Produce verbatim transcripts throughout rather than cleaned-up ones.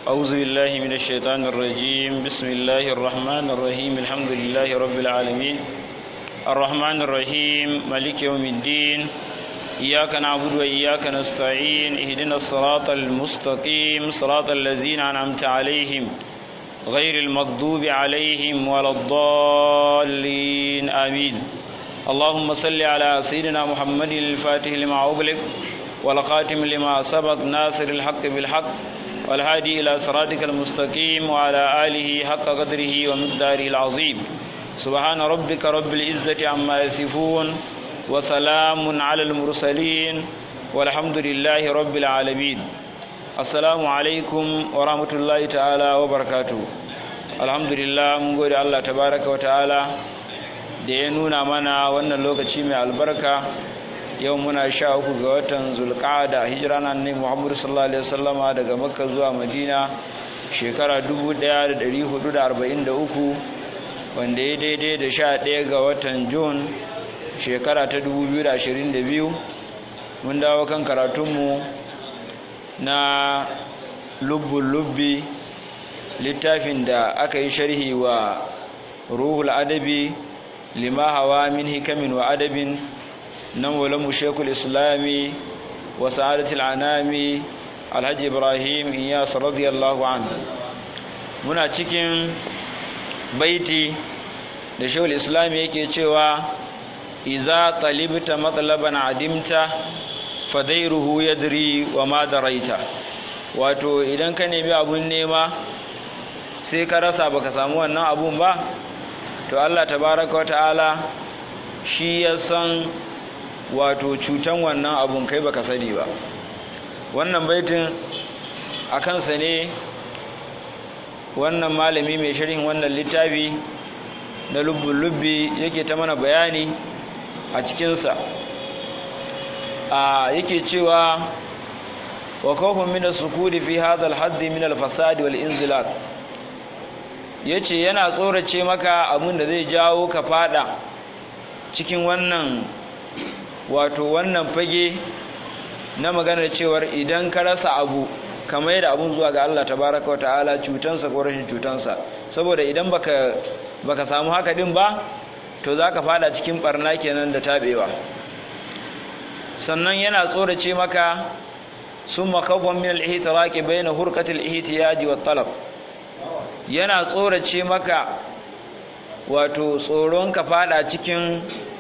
أعوذ بالله من الشيطان الرجيم بسم الله الرحمن الرحيم الحمد لله رب العالمين الرحمن الرحيم مالك يوم الدين إياك نعبد وإياك نستعين اهدنا الصراط المستقيم صراط الذين أنعمت عليهم غير المغضوب عليهم ولا الضالين آمين اللهم صل على سيدنا محمد الفاتح لما أغلق والخاتم لما سبق ناصر الحق بالحق والهادي إلى صراطك المستقيم وعلى آله حق قدره ومقداره العظيم سبحان ربك رب العزة عما يصفون وسلام على المرسلين والحمد لله رب العالمين السلام عليكم ورحمة الله تعالى وبركاته الحمد لله mun gode Allah tabaraka wa ta'ala da ya nuna mana wannan lokaci mai albarka yau muna sha uku ga watan zulqa'ada hijira na annabi Muhammad sallallahu alaihi wasallama daga Makka zuwa Madina shekara dubu ɗaya da ɗari hudu da arba'in da uku wanda ya daidai da sha ɗaya ga watan Jun shekara ta dubu biyu da ashirin da biyu mun dawo kan karatunmu na lubbul lubbi littafin da aka yi sharhi wa ruhul adabi lima hawa min hikamin wa adabin nan walamu shekul islami wa sa'adatul anami alhaji ibrahim iyas radiyallahu anhu muna cikin baiti da shekul islami yake cewa iza talibta matlaban adimta fadairuhu yadri wa ma daraita wato idan ka nemi abun nema sai ka rasa baka samu wannan abun ba to Allah tabaraka wa ta'ala shi ya san wato cutan wannan abun kai baka sani ba wannan baitin a kansa ne wannan malami mai sharhin wannan littafi na lubbul lubbi yake ta mana bayani a cikinsa a yake cewa wa khawfun min as-sukuri fi hadha al-hadd min al-fasad wal-inzilaq yace yana tsorace maka abin da zai jawo ka fada cikin wannan wato wannan fage na maganar cewar idan ka rasa abu kamar da abun zuwa ga Allah tabaraka wa ta'ala cutansa ko rashin cutansa saboda idan baka baka samu haka din ba to zaka fada cikin barna kenan da tabewa sannan yana tsorace maka summa khawfan min al-ihtiraqi bayna hurqati al-ihtiyaj wa talab yana tsorace maka wato tsoron ka fada cikin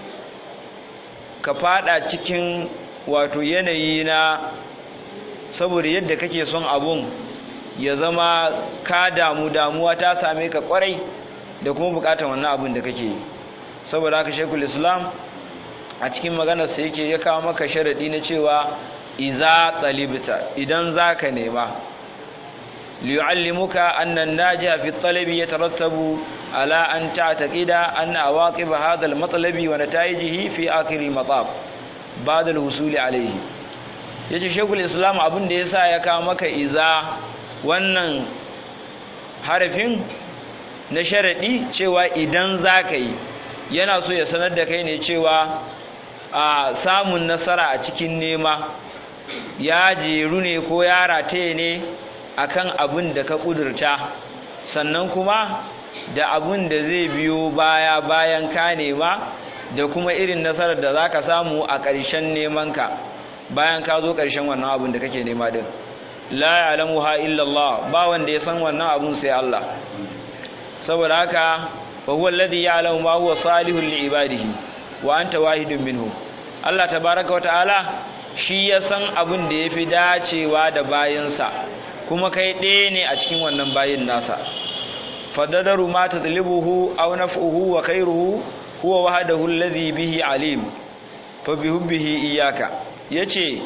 ka fada cikin wato yanayi na saboda yadda kake son abun ya zama ka damu damuwa ta same ka kwarai da kuma bukatar wannan abun da kake yi saboda haka Sheikhul Islam a cikin maganar sa yake ya kawo maka sharadi na cewa iza talibta idan zaka nema liyuallimuka anna an-najiha fi at-talabi yatarattabu ala an ta'taqida anna awaqib hadha al-matlabi wa nata'ijihi fi akhir al-matab ba'da al-husul alayhi yace Sheikhul Islam abin da yasa ya kawo maka iza wannan harafin na sharadi cewa idan zaka yi yana so ya sanar da kai ne cewa a samun nasara a cikin nema ya jeru ne ko ya rataye ne akan abin da ka kudurta sannan kuma da abin da zai biyo baya bayan ka nema da kuma irin nasarar da zaka samu a ƙarshen nemanka bayan ka zo ƙarshen wannan abin da kake nema din la ya'lamuha illa Allah ba wanda ya san wannan abun sai Allah saboda haka fa huwa alladhi ya'lamu ma huwa salihun li ibadihi wa anta wahidun minhum Allah tabaaraka wa ta'ala shi ya san abin da yafi dacewa da bayinsa kuma kai ɗaya ne a cikin wannan bayin nasa fadadaru ma tadlibuhu aw naf'uhu wa khairuhu huwa wahdahu alladhi bihi alim fa bihubbihi iyyaka yace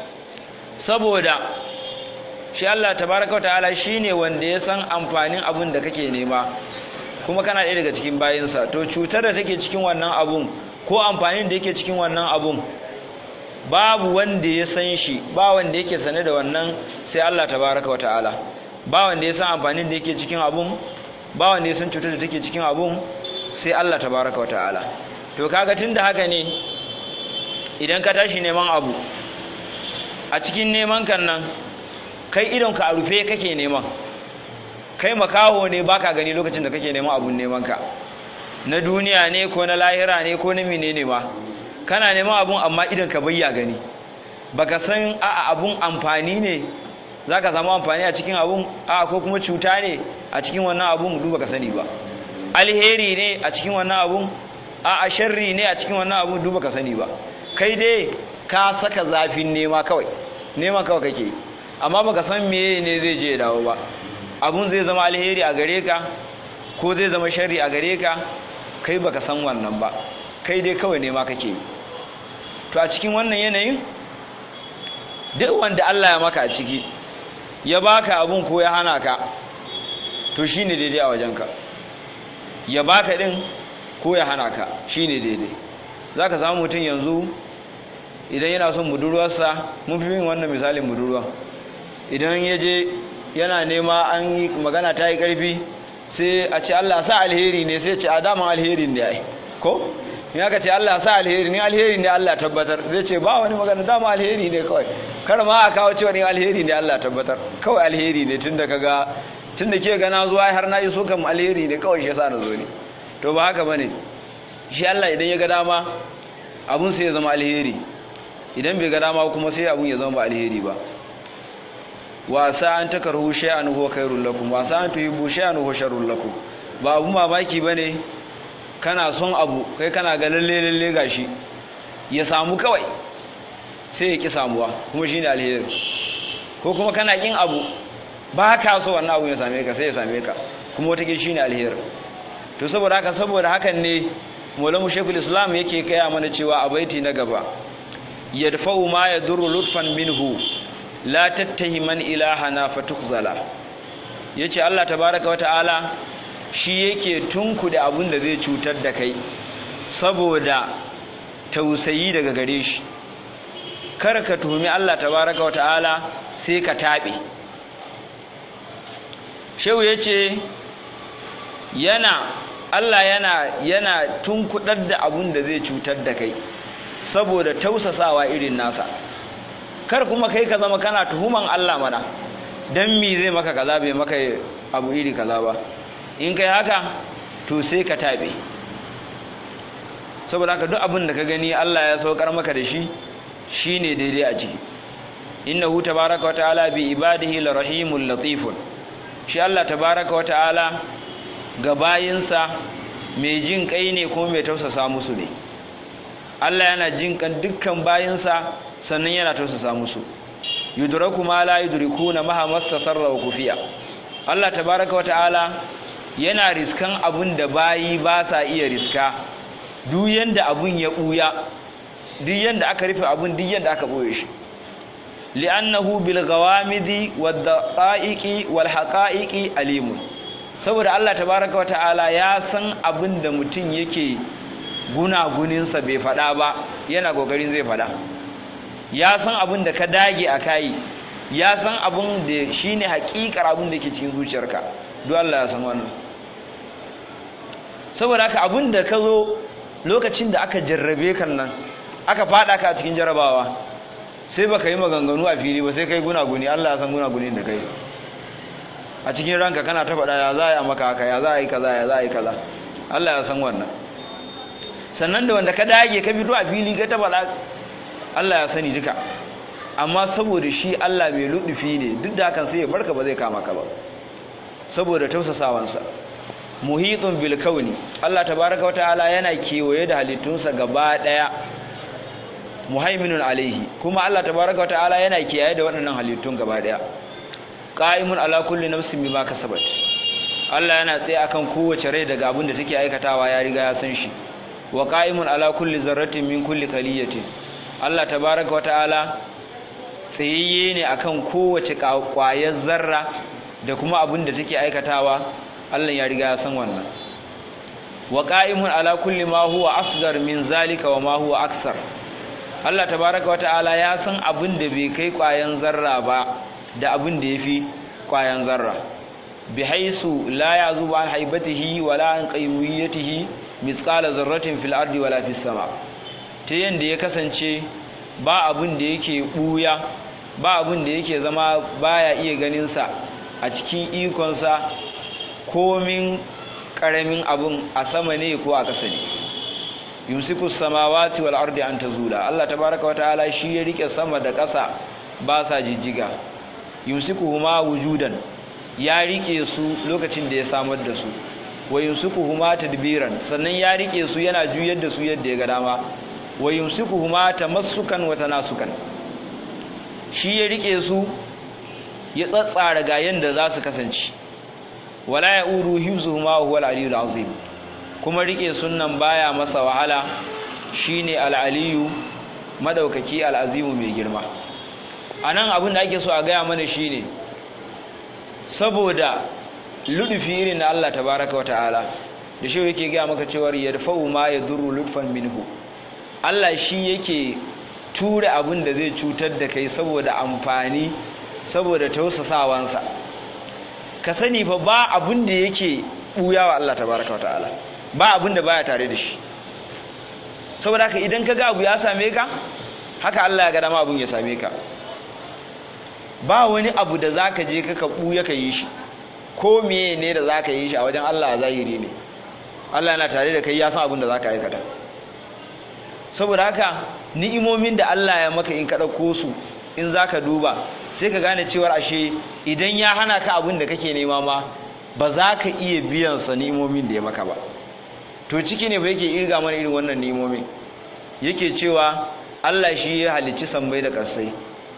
saboda shi Allah tabaaraka wa ta'ala shine wanda ya san amfanin abin da kake nema kuma kana ɗaya daga cikin bayinsa to cutar da take cikin wannan abun ko amfanin da yake cikin wannan abun babu wanda ya san shi ba wanda yake sane da wannan sai Allah tabaaraka wa ta'ala ba wanda ya san amfanin da yake cikin abun ba wanda ya san cutar da take cikin abun sai Allah tabaaraka wa ta'ala to kaga tunda haka ne idan ka tashi neman abu a cikin neman kan nan kai idon ka a rufe kake neman kai makaho ne baka gani lokacin da kake neman abun neman ka na duniya ne ko na lahira ne ko na menene ma kana neman abun amma idan ka bayya gani baka san a'a abun amfani ne zaka samu amfani a cikin abun a'a ko kuma cuta ne a cikin wannan abun duba ka sani ba alheri ne a cikin wannan abun a'a sharri ne a cikin wannan abun duba ka sani ba kai dai ka saka zafin nema kawai neman kawai kake amma baka san meye ne zai je dawo ba abun zai zama alheri a gare ka ko zai zama sharri a gare ka kai baka san wannan ba kai dai kawai nema kake to a cikin wannan yanayin duk wanda Allah ya maka a ciki ya baka abun ko ya hana ka to shine daidai a wajenka ya baka din ko ya hana ka shine daidai zaka samu mutum yanzu idan yana son budurwarsa mun fi yin wannan misalin budurwa idan ya je yana nema an yi magana ta yi ƙarfi sai a ce Allah sa alheri ne sai ce a daman alheri ne ai ko in aka ce Allah sa alheri ne alheri ne Allah tabbatar zai ce ba wani magana dama alheri ne kawai kar ma a kawo cewa ne alheri ne Allah tabbatar kawai alheri ne tunda kaga tunda ke ga na zuwa har na yi so kam alheri ne kawai shi yasa na zo ne to ba haka bane shi Allah idan ya ga dama abun sai ya zama alheri idan bai ga dama kuma sai abun ya zama ba alheri ba wasa an takarhu shay'an huwa khairul lakum wasa an tuhibbu shay'an huwa sharrul lakum ba abu mamaki bane kana son abu kai kana ga lalle lalle gashi ya samu kawai sai ya ki samuwa kuma shine alheri ko kuma kana kin abu ba ka so wannan abu ya same ka sai ya same ka kuma wata ke shine alheri to saboda haka saboda hakan ne Maulana Sheikhul Islam yake kaya mana cewa a baiti na gaba yadfa'u ma yadurru lutfan minhu la tattahiman ilahana fatukzala yace Allah tabaaraka wa ta'ala shi yake tunkuda abun da zai cutar da kai saboda tausayi daga gare shi kar ka tuhumi Allah tabaaraka wa ta'ala sai ka tabe shehu yace yana Allah yana yana tunkudar da abun da zai cutar da kai saboda tausasawa irin nasa kar kuma kai ka zama kana tuhuman Allah mana dan mi zai maka kaza bai maka abu iri kaza ba in kai haka to sai ka tabe saboda haka duk abin da ka gani Allah ya saukar maka da shi shine daidai a ciki innahu tabaaraka wa ta'ala bi ibadihi larahimul latifun shi Allah tabaaraka wa ta'ala ga bayinsa mai jin kai ne kuma mai tausasa musu ne Allah yana jin kan dukkan bayinsa sannan yana tausasa musu yudraku ma la yudrikuna maha mastatarra wa kufiya Allah tabaaraka wa ta'ala yana riskan abun da bayi ba sa iya riska duk yanda abun ya buya duk yanda aka rufe abun duk yanda aka boye shi li'annahu bil gawamidi wad daqa'iqi wal haqa'iqi alimun saboda Allah tabaaraka wa ta'ala ya san abin da mutum yake gunaguninsa bai faɗa ba yana kokarin zai faɗa ya san abin da ka dage a kai ya san abin da shine hakikar abin da ke cikin zuciyarka duk Allah ya san wannan saboda haka abin da ka zo lokacin da aka jarrabe kan nan aka faɗa ka a cikin jarabawa sai baka yi maganganu a fili ba sai kai gunaguni Allah ya san gunagunin da kai a cikin ranka kana ta faɗa ya za a yi maka haka ya za a yi kaza ya za a yi kaza Allah ya san wannan sannan da wanda ka dage ka fito a fili ka ta faɗa Allah ya sani duka amma saboda shi Allah mai ludufi ne duk da hakan sai ya barka ba zai kama ka ba saboda tausasawansa muhitun bil kauni Allah tabaaraka wa ta'ala yana kewaye da halittunsa gaba daya muhaiminun alaihi kuma Allah tabaaraka wa ta'ala yana kiyaye da waɗannan halittun gaba daya qa'imun ala kulli nafsin bima kasabat Allah yana tsaye akan kowace rai daga abin da take aikatawa ya riga ya san shi wa qa'imun ala kulli zarratin min kulli kaliyatin Allah tabaaraka wa ta'ala tsayayye ne akan kowace kwayar zarra da kuma abin da take aikatawa Allah ya riga ya san wannan wa qa'imun ala kulli ma huwa asghar min zalika wa ma huwa aksar Allah tabaaraka wa ta'ala ya san abin da bai kai kwayan zarra ba da abin da yafi kwayan zarra bihaisu la yazubu an haibatihi wala an qayyuyyatihi misqala zarratin fil ardi wala fis sama ta yanda ya kasance ba abin da yake buya ba abin da yake zama baya iya ganin sa a cikin ikonsa komin karamin abun a sama ne ko a ƙasa ne. yumsiku samawati wal ardi an tazula, Allah tabaraka wa ta'ala shi ya rike sama da ƙasa ba sa jijjiga. yumsikuhuma wujudan, ya rike su lokacin da ya samar da su. wa yumsikuhuma tadbiran, sannan ya rike su yana juyar da su yadda ya ga dama. wa yumsikuhuma tamassukan wa tanasukan, shi ya rike su ya tsatsara ga yanda za su kasance. wala ya'uru hifzuhuma huwa al-aliyyul azim, kuma rike sunnan baya masa wahala, shine al-aliyyu madaukaki al-azimu mai girma. anan abin da ake so a gaya mana shine saboda ludufi irin na Allah tabaraka wa ta'ala da shi yake gaya maka cewa yarfa'u ma yadurru lutfan minhu, Allah shi yake ture abin da zai cutar da kai saboda amfani, saboda tausasawansa. ka sani fa ba abin da yake buyawa Allah tabaraka wa ta'ala, ba abin da baya tare da shi. saboda haka idan ka ga abu ya same ka, haka Allah ya ga dama abun ya same ka. ba wani abu da zaka je ka buya ka yi shi, ko meye ne da zaka yi shi a wajen Allah a zahiri ne. Allah yana tare da kai, ya san abin da zaka aikata. saboda haka ni'imomin da Allah ya maka in ka dauko su in zaka duba, sai ka gane cewa ashe idan ya hana ka abin da kake nema ma ba za ka iya biyan sa ni'imomin da ya maka ba. to ciki ne ba yake irga mana irin wannan ni'imomin, yake cewa Allah shi ya halicci sammai da ƙasai.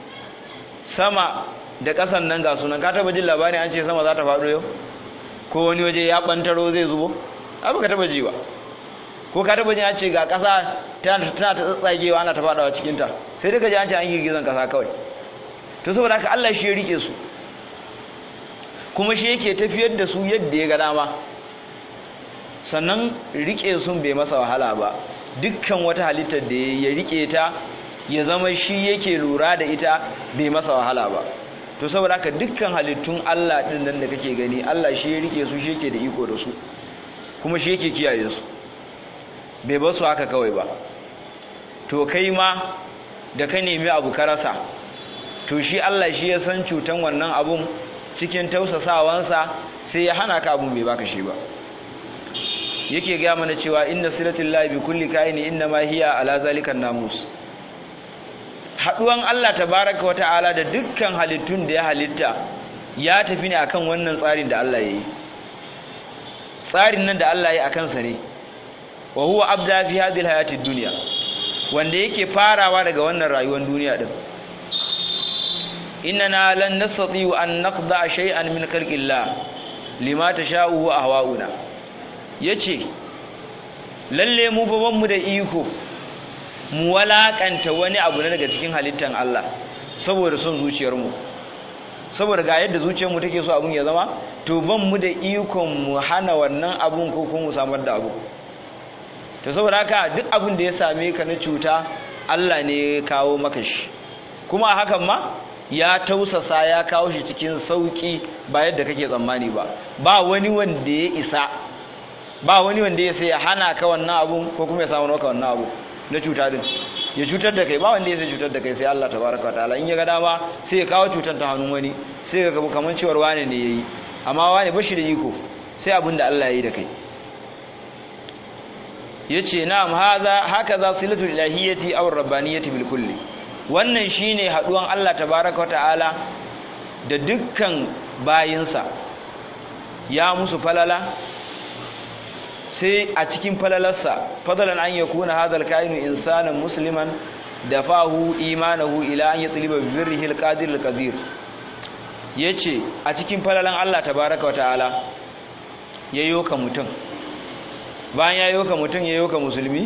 sama da ƙasan nan ga sunan, ka taba jin labari an ce sama za ta faɗo yau, ko wani waje ya ɓantaro zai zubo? abu ka taba ji ba. ko ka taba jin an ce ga ƙasa tana ta tsatsagewa ana ta faɗawa cikinta? sai daga ji an ce an girgizan ƙasa kawai. to saboda haka Allah shi ya rike su, kuma shi yake tafiyar da su yadda ya ga dama. sannan rike sun bai masa wahala ba, dukkan wata halittar da ya rike ta ya zama shi yake lura da ita bai masa wahala ba. to saboda haka dukkan halittun Allah din nan da kake gani, Allah shi ya rike su, shi yake da iko da su, kuma shi yake kiyaye su, bai ba su haka kawai ba. to kai ma da ka nemi abu ka rasa, to shi Allah shi ya san cutan wannan abun, cikin tausasawansa sai ya hana ka abun bai baka shi ba. yake ga mana cewa inna siratullahi bi kulli kaini inna ma hiya ala zalikan namus. haduwan Allah tabaraka wa ta'ala da dukkan halittun da ya halitta ya tafi ne akan wannan tsarin da Allah yayi. tsarin nan da Allah yayi akan sa ne, wa huwa abda fi hadhihi alhayati dunya, wanda yake farawa daga wannan rayuwar duniya din. innana lan nastati an naqda shay'an min khalqillah lima tasha'u wa ahwa'una. yace lalle mu baban mu da iko mu walakanta wani abu ne daga cikin halittan Allah saboda son zuciyar mu, saboda ga yadda zuciyar mu take so abun ya zama, to ban mu da ikon mu hana wannan abun ko kuma mu samar da abu. to saboda haka duk abun da ya same ka na cuta, Allah ne ya kawo maka shi, kuma a hakan ma ya tausasa ya kawo shi cikin sauki ba yadda kake tsammani ba. ba wani wanda ya isa ba wani wanda ya sai ya hana ka wannan abun ko kuma ya samu maka wannan abu na cuta din, ya cutar da kai. ba wanda ya sai cutar da kai sai Allah tabaraka wa ta'ala. in ya ga dama sai ya kawo cutar ta hannun wani, sai ga kaman cewar wane ne yayi, amma wane bashi da iko, sai abin da Allah ya yi da kai. yace na'am hadha hakaza silatul ilahiyyati aw rabbaniyyati bil kulli. wannan shine haduwan Allah tabaraka wa ta'ala da dukkan bayinsa, ya musu falala, sai a cikin falalarsa fadalan an yakuna hadal kainu insanan musliman dafahu imanahu ila an yatliba bi birrihi alqadir alqadir. yace a cikin falalan Allah tabaraka wa ta'ala yayo ka mutum, bayan yayo ka mutum yayo ka musulmi,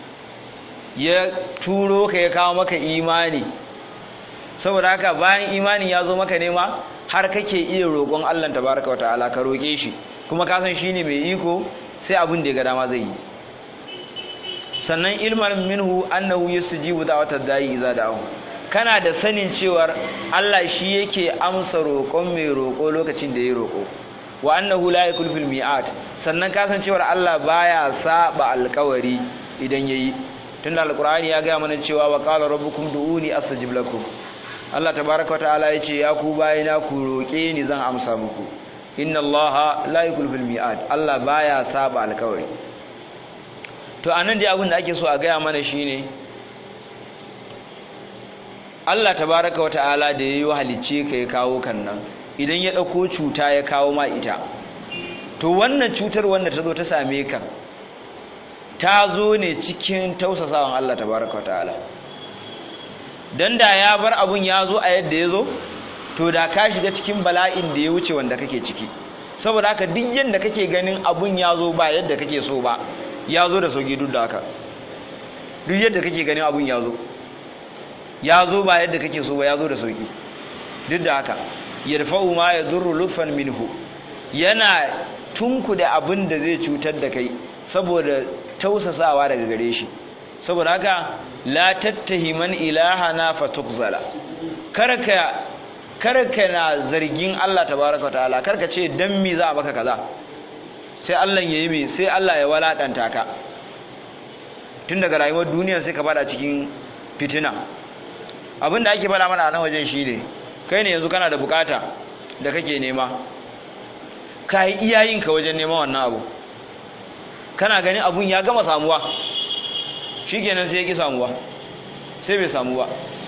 ya turo ka ya kawo maka imani. saboda haka bayan imanin ya zo maka nema har kake iya roƙon Allah tabaraka wa ta'ala, ka roƙe shi, kuma ka san shine mai iko, sai abin da ya ga dama zai yi. sannan ilman minhu annahu yasjibu da'watad da'i idza da'ahu, kana da sanin cewar Allah shi yake amsa roƙon mai roƙo lokacin da ya roƙo. wa annahu la yakul fil mi'at, sannan ka san cewar Allah baya saba alƙawari idan yayi. tunda alqur'ani ya ga mana cewa wa qala rabbukum du'uni astajib lakum, Allah tabaraka wa ta'ala yace ya ku bayina ku roke ni zan amsa muku inna Allaha la yukhlifu al-mi'ad Allah baya saba alkawari to anan dai abin da ake so a gaya mana shine Allah tabaraka wa ta'ala da yayi halicce ka ya kawo kan nan idan ya dauko cuta ya kawo ma ita to wannan cutar wanda ta zo ta same ka ta zo ne cikin tausasawan Allah tabaraka wa ta'ala dan da ya bar abun ya zo a yadda ya zo to da ka shiga cikin bala'in da ya wuce wanda kake ciki saboda haka duk yanda kake ganin abun ya zo ba yadda kake so ba ya zo da sauki duk da haka duk yadda kake ganin abun ya zo ya zo ba yadda kake so ba ya zo da sauki duk da haka yarfa'u ma yadurru lutfan minhu yana tunku da abin da zai cutar da kai saboda tausasawa daga gare shi saboda haka la tattahiman ilahana fatukzala karka karka na zargin Allah tabaaraka wataala karka ce dan me za a baka kaza sai Allah yayi me sai Allah ya walakanta ka tun daga rayuwar duniya sai ka bada cikin fitina abinda ake fada mana a nan wajen shine kai ne yanzu kana da bukata da kake nema kai iyayenka wajen neman wannan abu kana ganin abun ya gama samuwa shikenan sai ya ki samuwa sai bai samu ba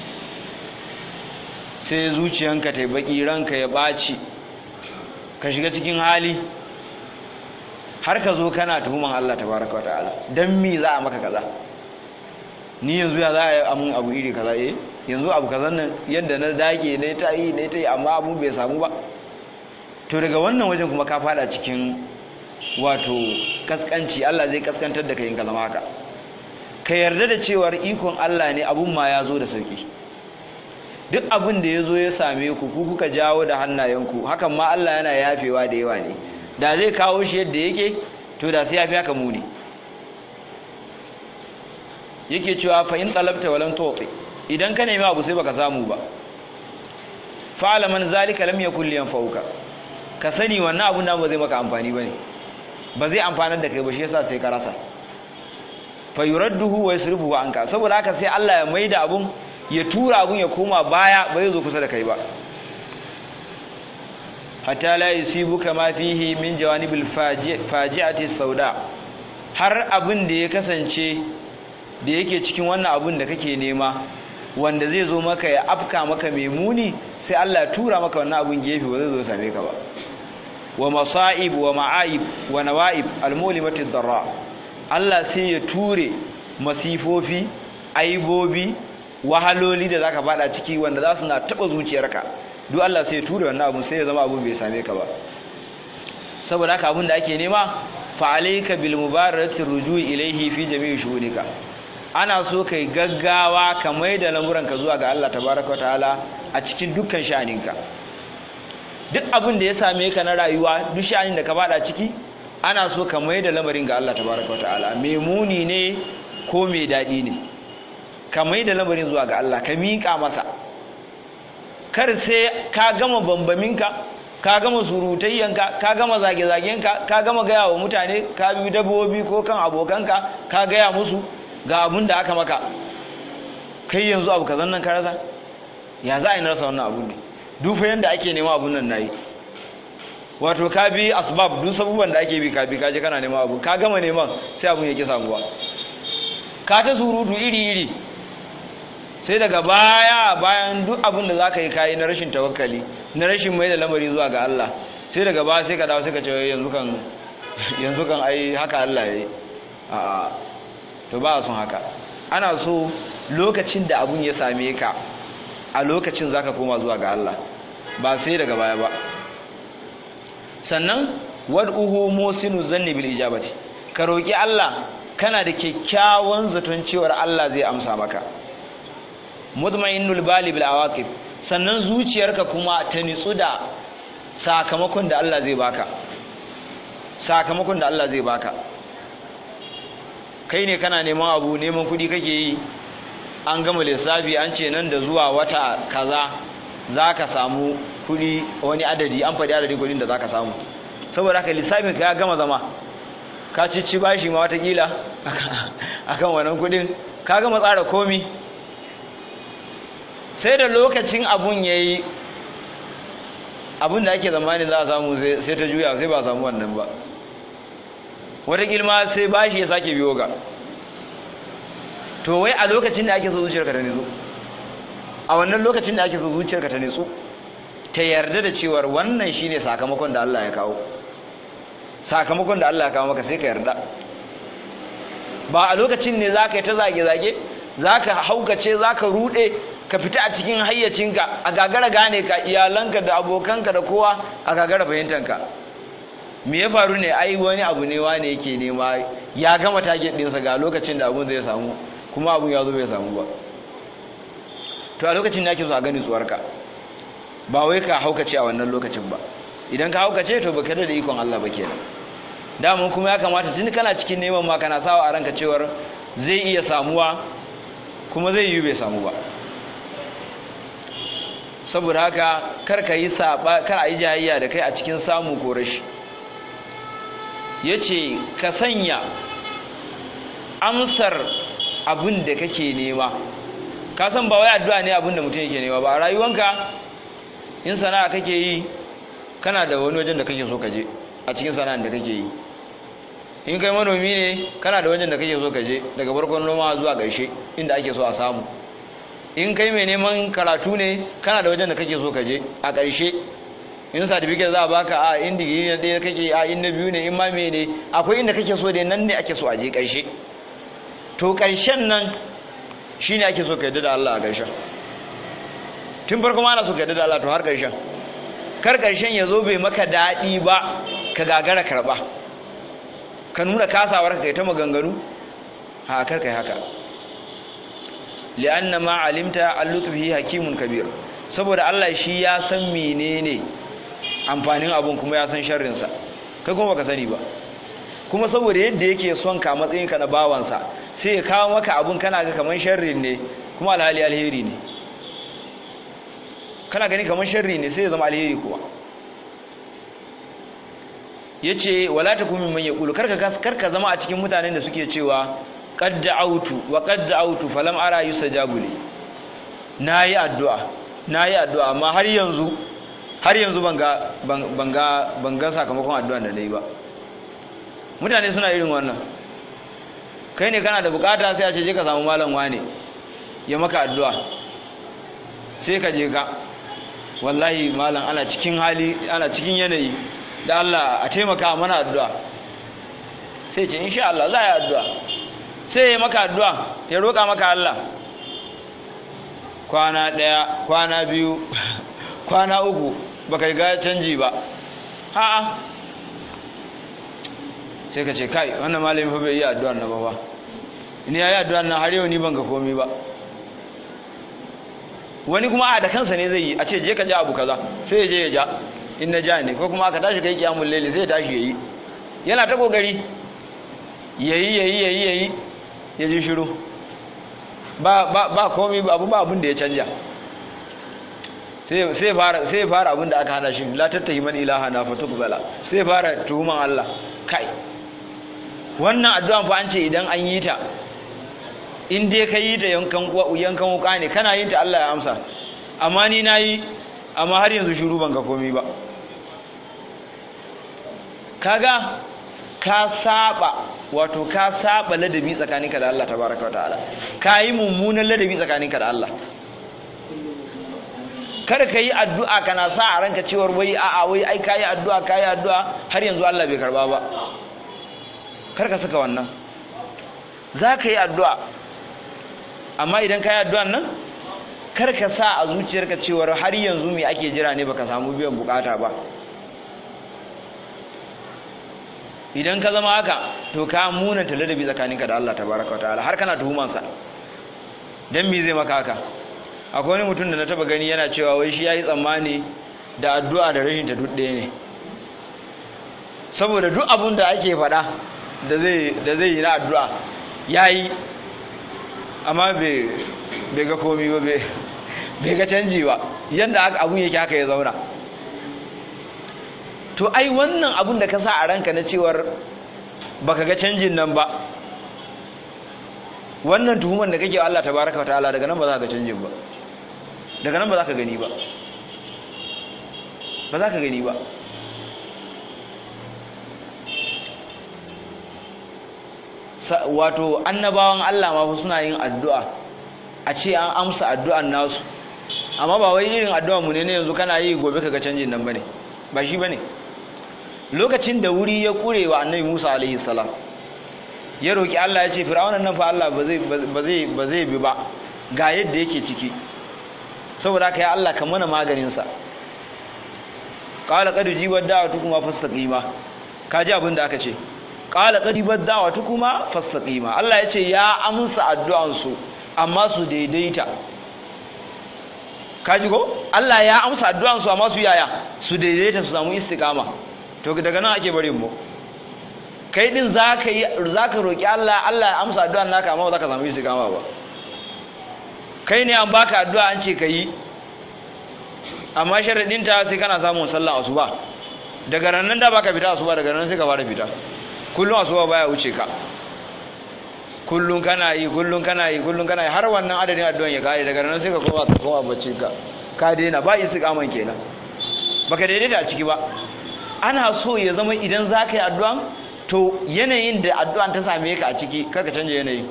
sai zuciyanka ta baki ranka ya baci ka shiga cikin hali har ka zo kana tuhuman Allah tabaraka wa ta'ala dan me za a maka kaza ni yanzu ya za a yi amun abu iri kaza eh yanzu abu kazan nan yadda na dake ne ta yi ne ta yi amma abu bai samu ba to daga wannan wajen kuma ka fada cikin wato kaskanci Allah zai kaskantar da kai in ka zama haka ka yarda da cewar ikon Allah ne abun ma ya zo da sauki duk abin da ya zo ya same ku ku kuka jawo da hannayenku hakan ma Allah yana yafewa da yawa ne da zai kawo shi yadda yake to da sai yafi haka muni yake cewa fa in talabta walam tuqi idan ka nemi abu sai baka samu ba fa'ala man zalika lam yakul yanfa'uka ka sani wannan abun da ba zai maka amfani bane ba zai amfanar da kai ba shi yasa sai ka rasa fa yuradduhu wa yasrifuhu anka saboda haka sai Allah ya maida abun ya tura abun ya koma baya ba zai zo kusa da kai ba hatta la yusibuka ma fihi min jawanibil faji'ati sauda har abin da ya kasance da yake cikin wannan abun da kake nema wanda zai zo maka ya afka maka mai muni sai Allah ya tura maka wannan abun gefe ba zai zo same ka ba wa masa'ib wa ma'aib wa nawa'ib almulimati darra Allah sai ya ture masifofi aibobi wahaloli da zaka fada ciki wanda za su na taba zuciyarka duk Allah sai ya ture wannan abun sai ya zama abun bai same ka ba saboda haka abun da ake nema fa alayka bil mubarakati rujui ilayhi fi jami'i shughulika ana so kai gaggawa ka maida lamuranka zuwa ga Allah tabaaraka wataala a cikin dukkan sha'aninka duk abin da ya same ka na rayuwa duk sha'anin da ka bada ciki ana so ka maida lamarin ga Allah tabaaraka wataala mai muni ne ko mai dadi ne ka maida lamarin zuwa ga Allah ka miƙa masa kar sai ka gama bambaminka ka gama surutayyanka ka gama zage-zagenka ka gama gaya wa mutane ka bi dabbobi ko kan abokanka ka gaya musu ga abun da aka maka kai yanzu abu kazan nan ka rasa ya za a yi rasa wannan abu ne dufa yanda ake nema abun nan nayi wato ka bi asbab duk sabuban da ake bi ka bi ka je kana nema abu ka gama neman sai abun yake samuwa ka ta surutu iri-iri sai daga baya bayan duk abin da zaka yi kai na rashin tawakkali na rashin mai da lamari zuwa ga Allah sai daga baya sai ka dawo sai ka ce yanzu kan yanzu kan ai haka Allah yayi a'a to ba son haka ana so lokacin da abun ya same ka a lokacin zaka koma zuwa ga Allah ba sai daga baya ba sannan wad'uhu musinu zanni bil ijabati ka roki Allah kana da kyakkyawan zaton cewa Allah zai amsa maka mutma'innul bali bil awaqib sannan zuciyarka kuma ta nitsu da sakamakon da Allah zai baka sakamakon da Allah zai baka kai ne kana neman abu neman kudi kake yi an gama lissafi an ce nan da zuwa wata kaza zaka samu kudi wani adadi an faɗi adadin kudin da zaka samu saboda haka lissafin ka ya gama zama ka ci bashi ma watakila akan wannan kudin ka gama tsara komi sai da lokacin abun yayi abun da ake zamani za a samu sai ta juya sai ba a samu wannan ba, wata kilma sai bashi ya sake biyo ga. To wai a lokacin da ake so zuciyarka ta nitsu, a wannan lokacin da ake so zuciyarka ta nitsu ta yarda da cewar wannan shine sakamakon da Allah ya kawo, sakamakon da Allah ya kawo maka sai ka yarda. Ba a lokacin ne zaka yi ta zage-zage, zaka haukace, zaka rude, ka fita a cikin hayyacinka, a gagara gane ka, iyalanka da abokanka da kowa a gagara fahimtanka. Me ya faru ne? Ai wani abu ne wane yake nema, ya gama target ɗinsa ga lokacin da abun zai samu, kuma abun ya zo bai samu ba. To a lokacin da ake so a gani tsuwarka, ba wai ka haukace a wannan lokacin ba. Idan ka haukace to baka da ikon Allah ba kenan. Damun kuma ya kamata tun kana cikin neman ma kana sawa a ranka cewar zai iya samuwa kuma zai yi bai samu ba. Saboda haka kar ka yi saba, kar a yi jayayya da kai a cikin samu ko rashi. Yace ka sanya amsar abin da kake nema. Ka san ba wai addu'a ne abin da mutum yake nema ba. A rayuwanka in sana'a kake yi, kana da wani wajen da kake so ka je a cikin sana'ar da kake yi. In kai manomi ne, kana da wajen da kake so ka je daga farkon noma zuwa ƙarshe inda ake so a samu. In kai mai neman karatu ne, kana da wajen da kake so ka je a ƙarshe. In certificate za a baka, a in digiri na ɗaya kake, a in na biyu ne, in ma me ne, akwai inda kake so dai nan ne ake so a je ƙarshe. To ƙarshen nan shine ake so ka yarda da Allah a ƙarshen. Tun farko ma ana so ka yarda da Allah to har ƙarshen. Kar ƙarshen ya zo bai maka daɗi ba ka gagara karɓa, ka nuna kasawar ka kai ta maganganu, ha kar kai haka. Li'anna ma alimta al-lutfi hakimun kabir, saboda Allah shi ya san menene amfanin abun kuma ya san sharrin sa, kai kuma baka sani ba. Kuma saboda yadda yake son ka matsayin ka na bawansa, sai ya kawo maka abun kana ga kaman sharrin ne kuma alhali alheri ne. Kana gani kamar sharri ne sai ya zama alheri kuwa. Yace wala takum mimman yaqulu, karka karka zama a cikin mutanen da suke cewa qad da'awtu wa qad da'awtu falam ara yusajabu li. Nayi addu'a nayi addu'a amma har yanzu har yanzu banga banga banga sakamakon addu'an da nayi ba. Mutane suna irin wannan. Kai ne kana da bukata sai a ce je ka samu malam wane ya maka addu'a. Sai ka je ka, wallahi malam ana cikin hali, ana cikin yanayi, da Allah a taimaka mana addu'a. Sai ce insha Allah za a yi addu'a. Sai ya maka addu'a, ya roƙa maka Allah. Kwana ɗaya, kwana biyu, kwana uku baka ga canji ba. A'a. Sai ka ce kai wannan malami fa bai yi addu'ar na ba ba. Ni yayi addu'ar nan har yau ni ban ga komai ba. Wani kuma a da kansa ne zai yi, a ce je ka ja abu kaza, sai ya je ya ja in na ja ne, ko kuma aka tashi kai kiyamul laili sai ya tashi yayi. Yana ta kokari yayi yayi yayi yayi ya ji shiru. Ba ba ba komai abu ba abin da ya canja. Sai sai fara sai fara abin da aka hana shi, la tattahi man ilaha na fatukzala. Sai fara tuhuman Allah. Kai wannan addu'a fa an ce idan an yi ta, in dai ka yi ta yankan yankan wuka ne, kana yin ta Allah ya amsa. Amma ni nayi, amma har yanzu shiru ban ga komai ba. Kaga ka saba, wato ka saba ladabi tsakaninka da Allah tabaraka wa ta'ala. Ka yi mummunan ladabi tsakaninka da Allah. Kar ka yi addu'a kana sa a ranka cewar wai a'a wai ai kai addu'a kai addu'a har yanzu Allah bai karba ba. Kar ka saka wannan. Za ka yi addu'a, amma idan ka yi addu'an nan kar ka sa a zuciyarka cewar har yanzu me ake jira ne baka samu biyan bukata ba. Idan ka zama haka to ka munanta ladabi tsakaninka da Allah tabaraka wataala, har kana tuhumansa. Dan me zai maka haka? Akwai wani mutum da na taba gani yana cewa wai shi yayi tsammani da addu'a da rashin ta duk ɗaya ne, saboda duk abun da ake faɗa da zai da zai yi na addu'a yayi, amma bai bai ga komai ba, bai bai ga canji ba. Yanda abun yake haka ya zauna. To ai wannan abun da ka sa a ranka na cewar baka ga canjin nan ba, wannan tuhuman da kake wa Allah tabaraka wataala, daga nan ba za ka ga canjin ba. daga nan ba za ka gani ba ba za ka gani ba wato annabawan Allah ma suna yin addu'a a ce an amsa addu'an nasu amma ba wai irin addu'a mu ne ne yanzu kana yi gobe kaga canjin nan bane ba shi bane lokacin da wuri ya kurewa annabi Musa alaihi salam ya roki Allah ya ce fir'aunan nan fa Allah ba zai ba zai ba zai bi ba ga yadda yake ciki saboda haka ya Allah ka mana maganin sa qala qad jibat da'watukuma fastaqima kaji abin da aka ce qala qad jibat da'watukuma fastaqima Allah ya ce ya amsa addu'an su amma su daidaita kaji ko Allah ya amsa addu'an su amma su yaya su daidaita su samu istiqama to daga nan ake barin mu kai din zaka yi zaka roki Allah Allah ya amsa addu'an naka amma ba zaka samu istiqama ba kai ne an baka addu'a an ce kai amma sharadin ta sai kana samun sallar asuba daga nan da baka fita asuba daga nan sai ka fara fita kullun asuba baya wuce ka kullun kana yi kullun kana yi kullun kana yi har wannan adadin addu'an ya kare daga nan sai ka koma ka koma bacci ka ka daina ba istiqaman kenan baka daidaita a ciki ba ana so ya zama idan zaka yi addu'an to yanayin da addu'an ta same ka a ciki karka canja yanayi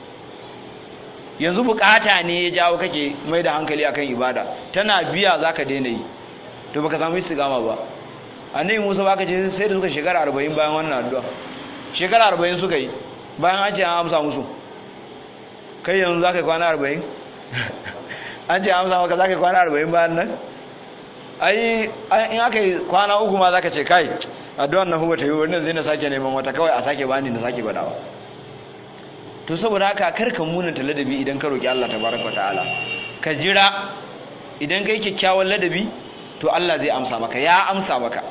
yanzu bukata ne ya jawo kake mai da hankali akan ibada tana biya zaka daina yi to baka samu istiqama ba annabi Musa baka ce sai da suka shekara arba'in bayan wannan addu'a shekara arba'in suka yi bayan an ce an amsa musu kai yanzu zaka yi kwana arba'in an ce an amsa maka zaka yi kwana arba'in bayan nan ai in aka yi kwana uku ma zaka ce kai addu'an nan kuma ta yi wannan zai na sake neman wata kawai a sake bani na sake badawa to saboda haka karka munanta ladabi idan ka roki Allah tabaraka wataala ka jira idan kai kyakkyawan ladabi to Allah zai amsa maka ya amsa maka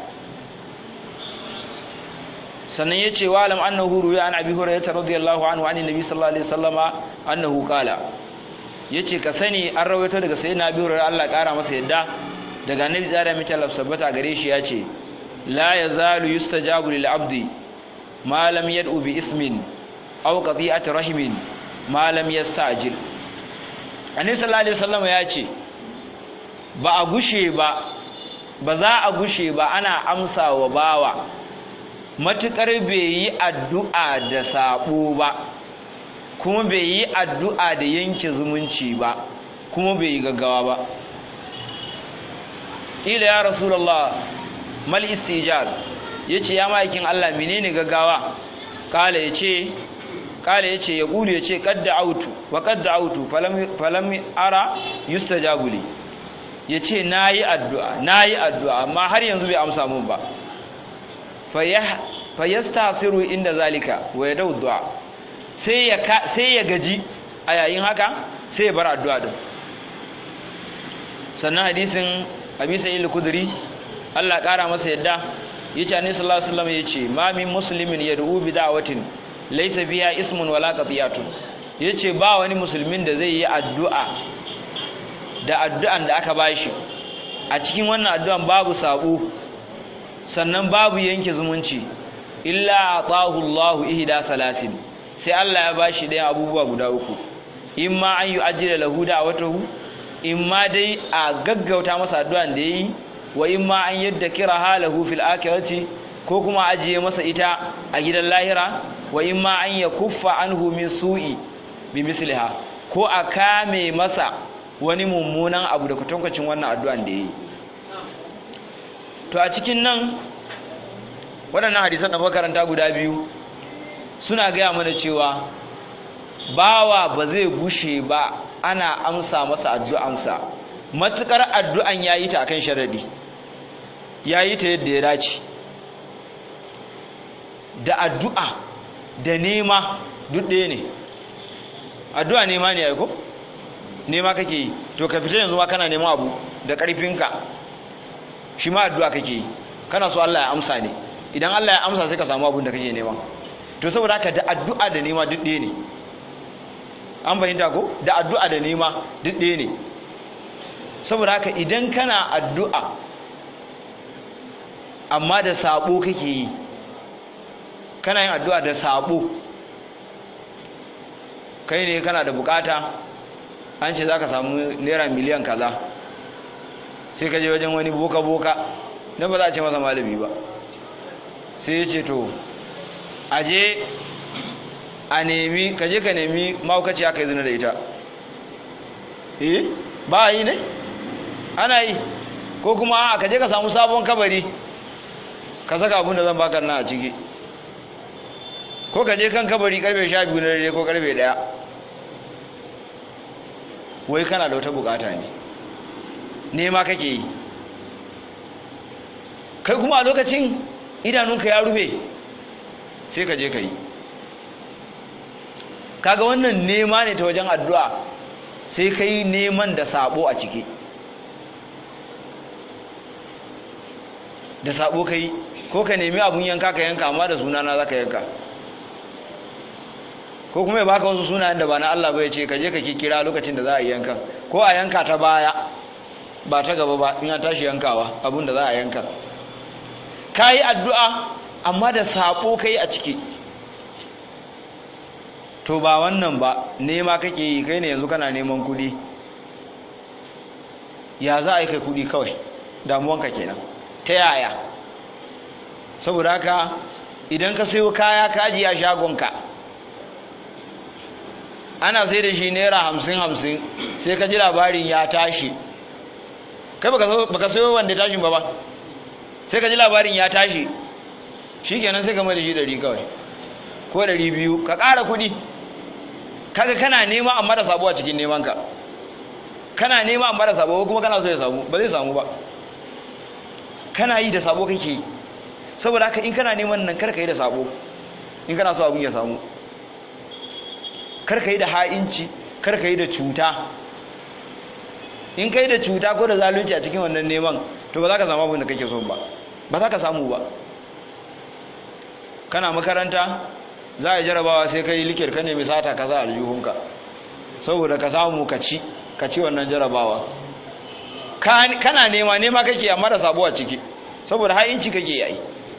sannan yace wa alam annahu ruya an abi hurairah radiyallahu anhu an annabi sallallahu alaihi wasallama annahu qala yace ka sani an rawaito daga sayyidina abi hurairah Allah kara masa yadda daga annabi zara mai Allah sabbata gare shi yace la yazalu yustajabu lil abdi ma lam yad'u bi ismin aw qati'at rahimin ma lam yastajil annabi sallallahu alaihi wasallam ya ce ba a gushe ba ba za a gushe ba ana amsa wa bawa matukar bai yi addu'a da sabo ba kuma bai yi addu'a da yanke zumunci ba kuma bai yi gaggawa ba ila ya rasulullah mal istijal yace ya maikin Allah menene gaggawa kala yace kala yace ya gure yace qadda autu wa qadda autu falam falam ara yustajabu li yace nayi addu'a nayi addu'a amma har yanzu bai amsa mun ba fayah fayastasiru inda zalika wa yadau du'a sai ya sai ya gaji a yayin haka sai ya bar addu'a din sannan hadisin Abi Sa'id al-Khudri Allah kara masa yadda yace Annabi sallallahu alaihi wasallam yace ma min muslimin yad'u bi da'watin laysa biha ismun wala qatiyatun yace ba wani musulmin da zai yi addu'a da addu'an da aka bashi a cikin wannan addu'an babu sabo sannan babu yanke zumunci illa atahu Allahu ihda salasin sai Allah ya bashi ɗayan abubuwa guda uku imma an yu'ajjila lahu da'watahu imma dai a gaggauta masa addu'an da yayi wa imma an yaddakira halahu fil akhirati ko kuma ajiye masa ita a gidan lahira wa imma an yakuffa anhu min su'i bi misliha ko a kame masa wani mummunan abu da kutankwacin wannan addu'an da yayi to a cikin nan waɗannan hadisan da makaranta guda biyu suna gaya mana cewa bawa ba zai gushe ba ana amsa masa addu'ansa matukar addu'an yayi ta akan sharadi yayi ta yadda ya dace da addu'a da nema duk ɗaya ne addu'a nema ne ai ko nema kake yi to ka fita yanzu ma kana neman abu da ƙarfinka shi ma addu'a kake yi kana so Allah ya amsa ne idan Allah ya amsa sai ka samu abin da kake nema to saboda haka da addu'a da nema duk ɗaya ne an fahimta ko da addu'a da nema duk ɗaya ne saboda haka idan kana addu'a amma da sabo kake yi kana yin addu'a da sabo kai ne kana da bukata an ce zaka samu naira miliyan kaza sai ka je wajen wani boka boka dan ba za a ce masa malami ba sai ya ce to aje a nemi ka je ka nemi maukaci aka yi zina da ita eh ba yi ne ana yi ko kuma ka je ka samu sabon kabari ka saka abin da zan baka na a ciki ko ka je kan kabari karfe sha biyu na dare ko karfe ɗaya wai kana da wata bukata ne nema kake yi kai kuma a lokacin idanunka ya rufe sai ka je ka yi kaga wannan nema ne ta wajen addu'a sai ka yi neman da sabo a ciki da sabo ka yi ko ka nemi abun yanka ka yanka amma da sunana za ka yanka ko kuma ya baka wasu sunayen da ba na Allah ba ya ce ka je ka kira lokacin da za a yi yankan ko a yanka ta baya ba ta gaba ba in an tashi yankawa abun da za a yanka ka yi addu'a amma da sabo ka yi a ciki to ba wannan ba nema kake yi kai ne yanzu kana neman kudi ya za a yi kai kudi kawai damuwanka kenan ta yaya saboda haka idan ka sayo kaya ka ajiye a shagonka ana sai da shi naira hamsin hamsin sai ka ji labarin ya tashi kai baka sayo wanda tashin ba ba sai ka ji labarin ya tashi shi kenan sai ka mai da shi ɗari kawai ko ɗari biyu ka ƙara kuɗi kaga kana nema amma da sabo a cikin nemanka kana nema amma da sabo kuma kana so ya samu ba zai samu ba kana yi da sabo kake yi saboda haka in kana neman nan karka yi da sabo in kana so abun ya samu karka yi da ha'inci karka yi da cuta in kai da cuta ko da zalunci a cikin wannan neman to ba za ka samu abin da kake so ba ba za ka samu ba kana makaranta za a jarabawa sai kai likir ka nemi sata ka za a aljihunka saboda ka samu ka ci ka ci wannan jarabawa kana nema nema kake amma da sabo a ciki saboda ha'inci kake yi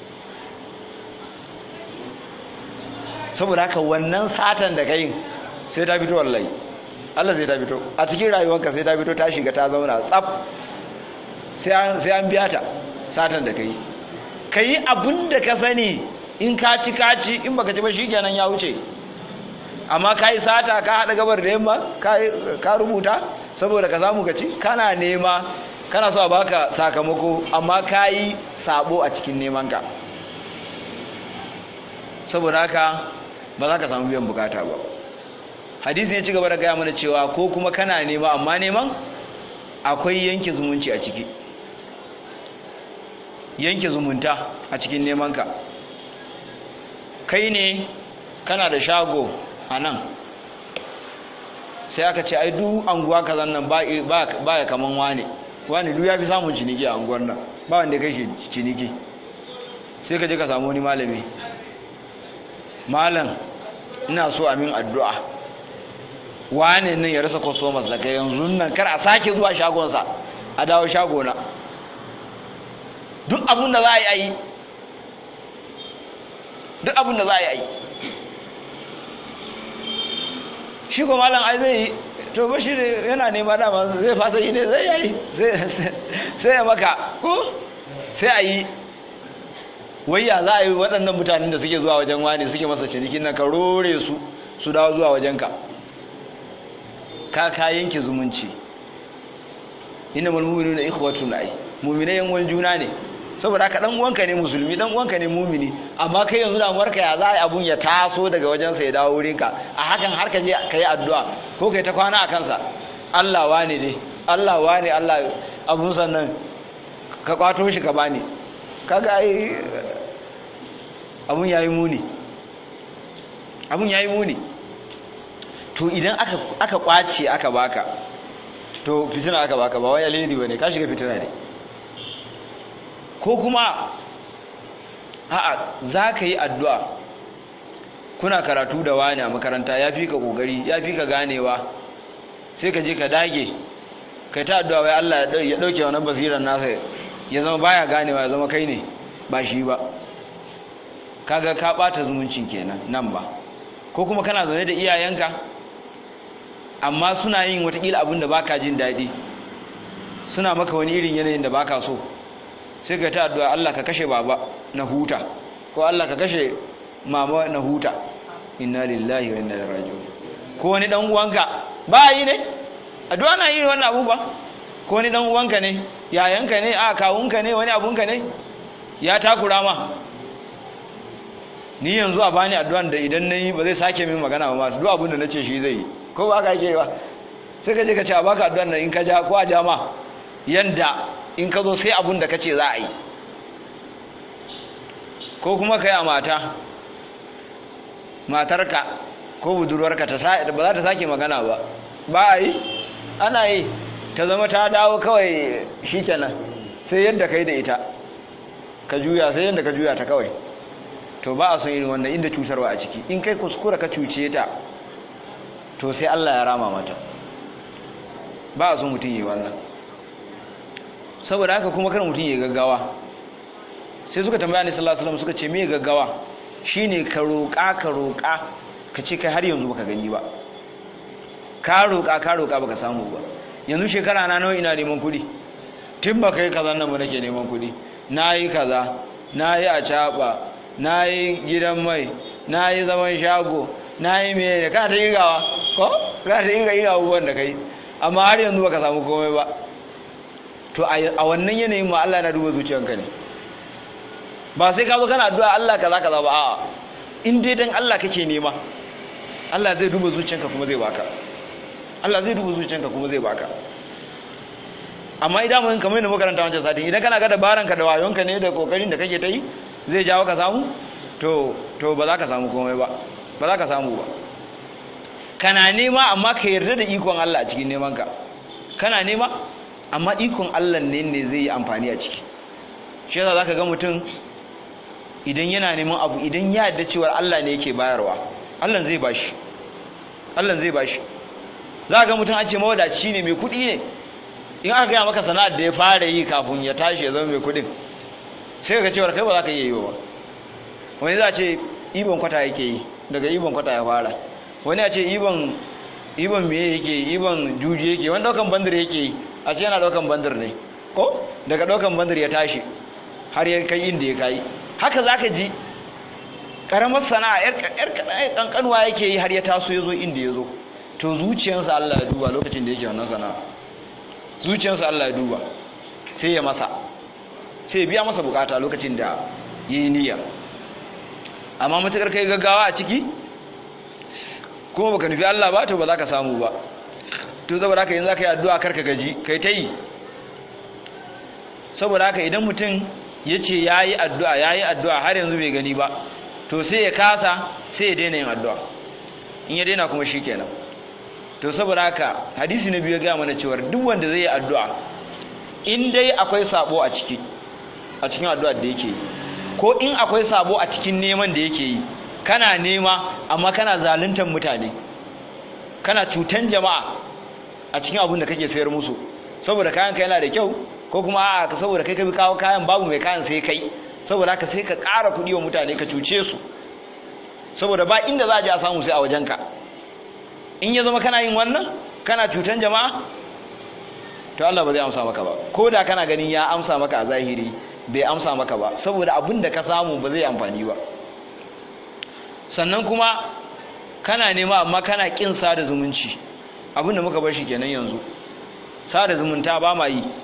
saboda haka wannan satan da kai sai ta fito wallahi Allah sai ta fito a cikin rayuwarka sai ta fito ta shiga ta zauna tsaf sai an biya ta satan da kai kai abinda ka sani in ka ci ka ci in baka ci ba shikenan ya wuce amma kai sata ka hada gabar da yamma ka rubuta saboda ka samu ka ci kana nema kana so a baka sakamako amma kai sabo a cikin neman ka saboda haka ba za ka samu biyan bukata ba hadisi ya ci gaba da gaya mana cewa ko kuma kana nema amma neman akwai yanke zumunci a ciki yanke zumunta a cikin nemanka kai ne kana da shago a nan sai aka ce ai duk anguwa kazan nan ba ya kaman wane wane duk ya fi samun ciniki a anguwar nan ba wanda kai shi ciniki sai ka je ka samu wani malami malam ina so amin addu'a wane nan ya rasa customers daga yanzu nan kar a sake zuwa shagonsa a dawo shagona duk abin da za a yi duk abin da za a yi shi ko malam ai zai to ba shi yana nema dama zai fasa yi ne zai yi sai ya maka ko sai a yi wayya za a yi waɗannan mutanen da suke zuwa wajen wani suke masa cinikin nan ka rore su su dawo zuwa wajenka ka ka yanke zumunci innamal mu'minuna ikhwatun ai mu'minai yan uwan juna ne saboda haka dan uwanka ne musulmi dan uwanka ne mu'mini amma kai yanzu da marka ya za a yi abun ya taso daga wajensa ya dawo wurinka a hakan har ka je kai addu'a ko kai ta kwana a kansa Allah wane dai Allah wane Allah abun sannan ka kwato shi ka bani kaga ai abun yayi muni abun yayi muni to idan aka aka kwace aka baka to fitina aka baka ba wai alheri bane ka shiga fitina ne ko kuma a'a zaka yi addu'a kuna karatu da wani a makaranta yafi ka kokari yafi ka ganewa sai ka je ka dage kai ta addu'a wai Allah ya dauke wannan basiran nasa ya zama baya ganewa ya zama kai ne ba shi ba kaga ka bata zumuncin kenan nan ba ko kuma kana zaune da iyayenka amma suna yin watakila abin da baka jin daɗi suna maka wani irin yanayin da baka so sai ka ta addu'a Allah ka kashe baba na huta ko Allah ka kashe mama na huta inna lillahi wa inna ilaihi raji'un ko wani dan uwanka ba yi ne addu'a na yi wannan abu ba ko wani dan uwanka ne yayanka ne a kawunka ne wani abunka ne ya takura ma ni yanzu a bani addu'an da idan nayi ba zai sake min magana ba masu duk abin da nace shi zai yi ko ba ka yake ba sai ka je ka ce a baka addu'an nan in ka ja ko a jama yanda in ka zo sai abin da kace za a yi ko kuma kai a mata matarka ko budurwarka ta ba za ta sake magana ba ba a yi ana yi ta zama ta dawo kawai shikenan sai yadda kai da ita ka juya sai yadda ka juya ta kawai to ba a son irin wannan inda cutarwa a ciki in kai kuskura ka cuce ta to sai Allah ya rama mata ba a son mutum yi wannan saboda haka kuma kar mutum yi gaggawa sai suka tambaya ni sallallahu alaihi wasallam suka ce me gaggawa shine ka roƙa ka roƙa ka ce kai har yanzu baka gani ba ka roƙa ka roƙa baka samu ba yanzu shekara na nawa ina neman kuɗi tun ba kai kaza nan ba nake neman kuɗi nayi kaza nayi a caba nayi gidan mai nayi zaman shago nayi me ka ta irgawa ko ka ta irga irga abubuwan da kai amma har yanzu baka samu komai ba to a wannan yanayin ma Allah na duba zuciyanka ne ba sai ka zo kana addu'a Allah kaza kaza ba a'a in dai dan Allah kake nema Allah zai duba zuciyanka kuma zai baka Allah zai duba zuciyanka kuma zai baka amma idan mun kamar yadda makaranta wancan satin idan kana ga dabaran ka da wayonka ne da kokarin da kake ta yi zai jawo ka samu to to ba za ka samu komai ba ba za ka samu ba kana nema amma ka yarda da ikon Allah a cikin neman ka kana nema amma ikon Allah ne ne zai yi amfani a ciki shi yasa zaka ga mutum idan yana neman abu idan ya yarda cewa Allah ne yake bayarwa Allah zai bashi Allah zai bashi zaka ga mutum an ce mawadaci ne mai kudi ne in aka gaya maka sana'ar da ya fara yi kafin ya tashi ya zama mai kudin sai ka cewa kai ba za ka iya yi ba wani za a ce ibon kwata yake yi daga ibon kwata ya fara wani a ce ibon ibon meye yake yi ibon juji yake wani daukan bandir yake yi a ce yana daukan bandir ne ko daga daukan bandir ya tashi har ya kai inda ya kai haka za ka ji karamar sana'a yar kankanuwa yake yi har ya taso ya zo inda ya zo to zuciyarsa Allah ya duba lokacin da yake wannan sana'a zuciyarsa Allah ya duba sai ya masa sai ya biya masa bukata lokacin da yayi niyya amma mutakar kai gaggawa a ciki kuma baka nufi Allah ba to ba za ka samu ba to saboda haka yanzu zaka yi addu'a karka gaji kai ta yi saboda haka idan mutum yace yayi addu'a yayi addu'a har yanzu bai gani ba to sai ya kasa sai ya daina yin addu'a in ya daina kuma shikenan to saboda haka hadisi na biyu ya ga mana cewa duk wanda zai yi addu'a in dai akwai sabo a ciki a cikin addu'ar da yake yi ko in akwai sabo a cikin neman da yake yi kana nema amma kana zaluntar mutane kana cutan jama'a a cikin abin da kake sayar musu saboda kayan ka yana da kyau ko kuma a'a saboda kai ka bi kawo kayan babu mai kayan sai kai saboda haka sai ka ƙara kuɗi wa mutane ka cuce su saboda ba inda za a je a samu sai a wajenka in ya zama kana yin wannan kana cutan jama'a to Allah ba zai amsa maka ba ko da kana ganin ya amsa maka a zahiri bai amsa maka ba saboda abin da ka samu ba zai amfani ba sannan kuma kana nema amma kana kin sada zumunci abin da muka bar shi kenan yanzu sada zumunta ba ma yi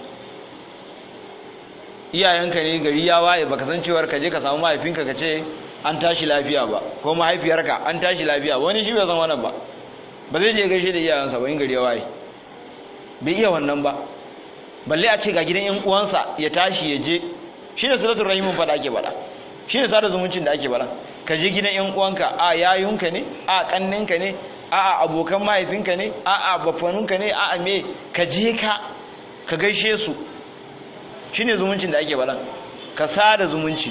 iyayenka ne gari ya waye baka san cewar ka je ka samu mahaifinka ka ce an tashi lafiya ba ko mahaifiyarka an tashi lafiya wani shi bai san wannan ba ba zai je gaishe da iyayensa ba in gari ya waye bai iya wannan ba balle a ce ga gidan yan uwansa ya tashi ya je shi ne salatul rahimin fa da ake bada shi ne sada zumuncin da ake bada ka je gidan yan uwanka a yayunka ne a kanninka ne a abokan mahaifinka ne a a bafanunka ne a a me ka je ka ka gaishe su shi ne zumuncin da ake bada ka sada zumunci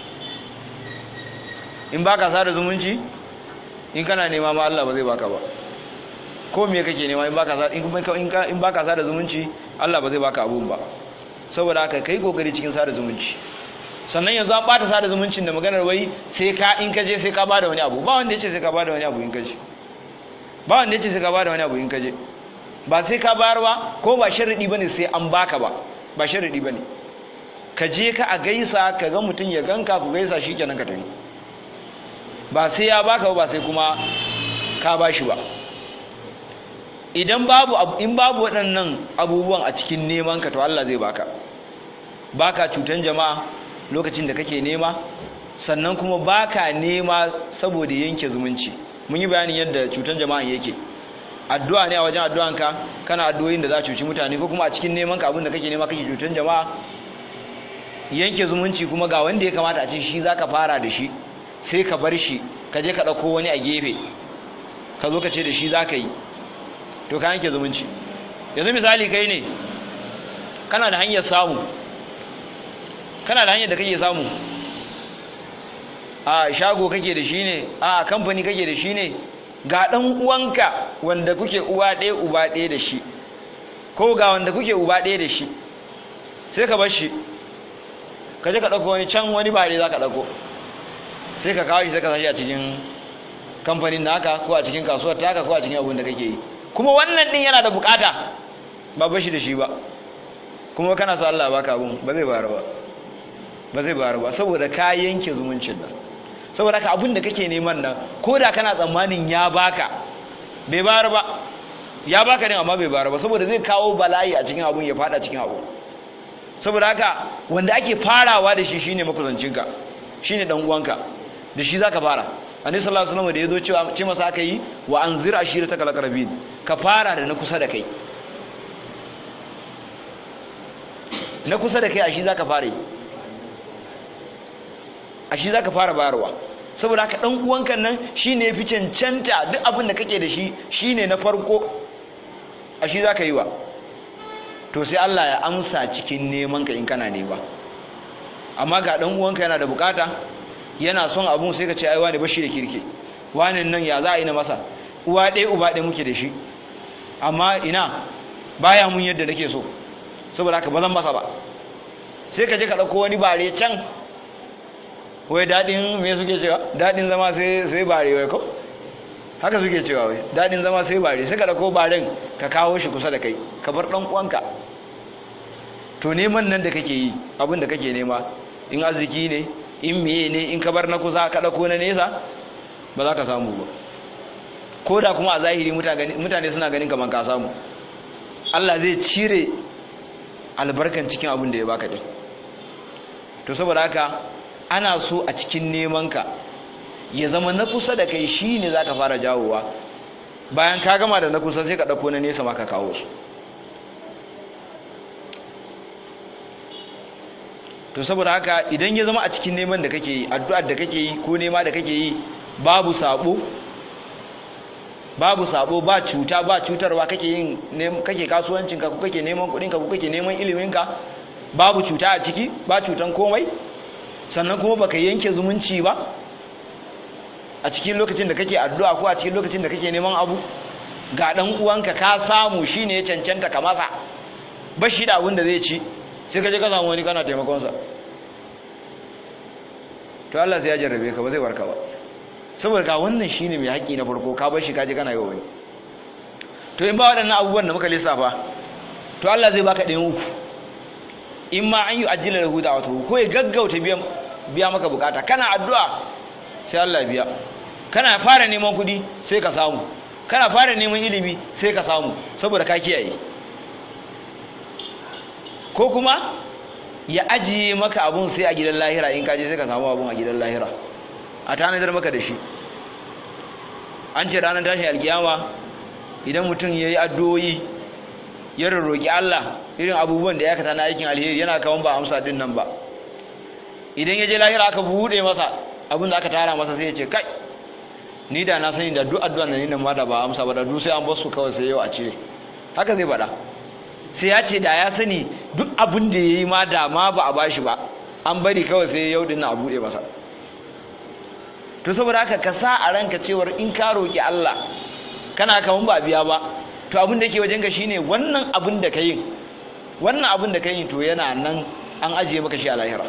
in baka sada zumunci in kana nema ma Allah ba zai baka ba ko me kake nema in baka in in baka sada zumunci Allah ba zai baka abun ba saboda haka kai kokari cikin sada zumunci sannan yanzu an bata sada zumuncin da maganar wai sai ka in kaje sai ka bada wani abu ba wanda yace sai ka bada wani abu in kaje ba wanda yace sai ka bada wani abu in kaje ba sai ka bayar ba ko ba sharadi bane sai an baka ba ba sharadi bane ka je ka a gaisa ka ga mutum ya ganka ku gaisa shikenan ka tafi ba sai ya baka ba sai kuma ka bashi ba idan babu in babu waɗannan abubuwan a cikin neman ka to Allah zai baka baka cutan jama'a lokacin da kake nema sannan kuma baka nema saboda yanke zumunci mun yi bayanin yadda cutan jama'a yake addu'a ne a wajen addu'anka kana addu'o'in da za cuci mutane ko kuma a cikin neman ka abin da kake nema kake cutan jama'a yanke zumunci kuma ga wanda ya kamata a ce shi zaka fara da shi sai ka bar shi ka je ka dauko wani a gefe ka zo ka ce da shi zaka yi to ka yanke zumunci yanzu misali kai ne kana da hanyar samu kana da hanyar da kake samu a shago kake da shi ne a kamfani kake da shi ne ga dan uwanka wanda kuke uwa ɗaya uba ɗaya da shi ko ga wanda kuke uba ɗaya da shi sai ka bar shi ka je ka ɗauko wani can wani bare za ka ɗauko sai ka kawo shi sai ka sashi a cikin kamfanin naka ko a cikin kasuwar taka ko a cikin abin da kake yi kuma wannan din yana da bukata ba bashi da shi ba kuma kana so Allah baka abun ba zai bayar ba ba zai bayar ba saboda ka yanke zumuncin nan saboda ka abun da kake neman nan koda kana tsammanin ya baka bai bayar ba ya baka din amma bai bayar ba saboda zai kawo bala'i a cikin abun ya fada cikin abu saboda haka wanda ake farawa da shi shine makusancinka shine dan uwanka da shi zaka fara annabi sallallahu alaihi wasallam da yazo cewa ce masa aka yi wa anzir ashirataka alaqrabin ka fara da na kusa da kai na kusa da kai a shi zaka fara a shi zaka fara bayarwa saboda haka dan uwanka nan shine yafi cancanta duk abin da kake da shi shine na farko a shi zaka yi wa to sai Allah ya amsa cikin neman ka in kana nema amma ga dan uwanka yana da bukata yana son abun sai ka ce ai wani bashi da kirki wani nan ya za a yi na masa uwa ɗaya uba ɗaya muke da shi amma ina baya mun yadda nake so saboda haka ba zan masa ba sai ka je ka ɗauko wani bare can wai daɗin me suke cewa daɗin zama sai sai bare wai ko haka suke cewa wai daɗin zama sai bare sai ka ɗauko baren ka kawo shi kusa da kai ka bar ɗan uwanka to neman nan da kake yi abin da kake nema in arziki ne in meye ne in ka bar na kusa ka ɗauko na nesa ba za ka samu ba ko da kuma a zahiri mutane suna ganin kamar ka samu Allah zai cire albarkan cikin abin da ya baka din to saboda haka ana so a cikin nemanka ya zama na kusa da kai shine zaka fara jawowa bayan ka gama da na kusa sai ka dauko na nesa ma ka kawo su to saboda haka idan ya zama a cikin neman da kake yi addu'ar da kake yi ko nema da kake yi babu sabo babu sabo ba cuta ba cutarwa kake yin kake kasuwancin ka ko kake neman kudin ka ko kake neman ilimin ka babu cuta a ciki ba cutan komai sannan kuma baka yanke zumunci ba a cikin lokacin da kake addu'a ko a cikin lokacin da kake neman abu ga dan uwanka ka samu shine ya cancanta ka masa bashi da abin da zai ci sai ka je ka samu wani kana taimakon sa to Allah sai ya jarrabe ka ba zai barka ba saboda ka wannan shine mai haƙi na farko ka bar shi ka je kana yi wani to in ba waɗannan abubuwan da muka lissafa to Allah zai baka ɗayan uku in ma an yi ajiyar da huda wato ko ya gaggauta biya maka bukata kana addu'a sai Allah biya kana fara neman kuɗi sai ka samu kana fara neman ilimi sai ka samu saboda ka kiyaye ko kuma ya ajiye maka abun sai a gidan lahira in ka je sai ka samu abun a gidan lahira a tanadar maka da shi an ce ranar tashin alkiyama idan mutum ya yi addu'o'i ya roƙi Allah irin abubuwan da ya kata na aikin alheri yana kawan ba amsa din nan ba idan ya je lahira aka buɗe masa abin da aka tara masa sai ya ce kai ni da na sani da duk addu'an da ni nan ma da ba amsa ba da duk sai an bar su kawai sai yau a cire haka zai faɗa sai ya ce da ya sani duk abin da ya yi ma da ma ba a bashi ba an bari kawai sai yau din na a buɗe masa to saboda haka ka sa a ranka cewar in ka roƙi Allah kana kaman ba biya ba to abin da yake wajen ka shine wannan abin da ka yi wannan abin da ka yi to yana nan an ajiye maka shi a lahira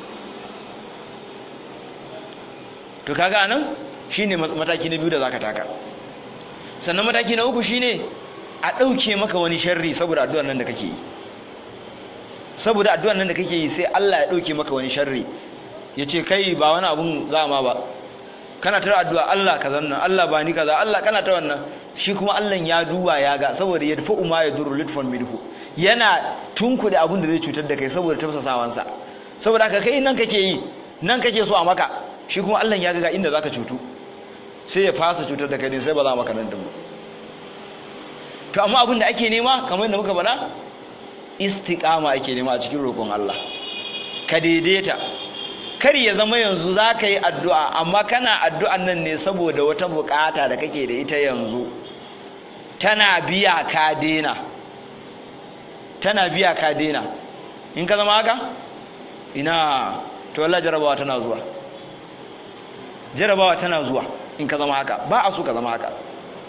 to kaga nan shine mataki na biyu da zaka taka sannan mataki na uku shine a ɗauke maka wani sharri saboda addu'ar nan da kake yi saboda addu'ar nan da kake yi sai Allah ya ɗauke maka wani sharri ya ce kai ba wani abun za ma ba kana ta addu'a Allah ka zanna Allah ba ni kaza Allah kana ta wannan shi kuma Allah ya duba ya ga saboda ya dafa umma ya duru litfan midhu yana tunkuɗe abun da zai cutar da kai saboda tafsasawansa saboda haka kai nan kake yi nan kake so a maka shi kuma Allah ya ga inda zaka cutu sai ya fasa cutar da kai sai ba za maka nan din ba to amma abin da ake nema kamar yadda muka faɗa istiqama ake nema a cikin roƙon Allah ka daidaita kar ya zama yanzu zaka yi addu'a amma kana addu'an nan ne saboda wata bukata da kake da ita yanzu tana biya ka dena tana biya ka dena in ka zama haka ina to wallahi jarabawa tana zuwa jarabawa tana zuwa in ka zama haka ba a so ka zama haka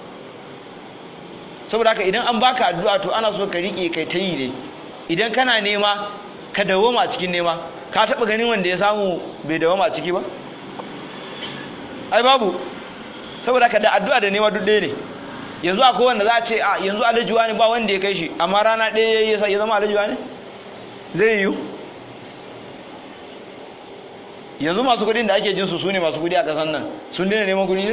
saboda haka idan an baka addu'a to ana so ka rike kai ta yi ne idan kana nema ka dawoma cikin nema ka taba ganin wanda ya samu bai dawoma ciki ba ai babu saboda haka da addu'a da nema duk ɗaya ne yanzu akwai wanda za a ce a yanzu alajuwa ne ba wanda ya kai shi amma rana ɗaya ya zama alajuwa ne zai yiwu yanzu masu kudin da ake jinsu su ne masu kudi a kasan nan sun daina neman kudi ne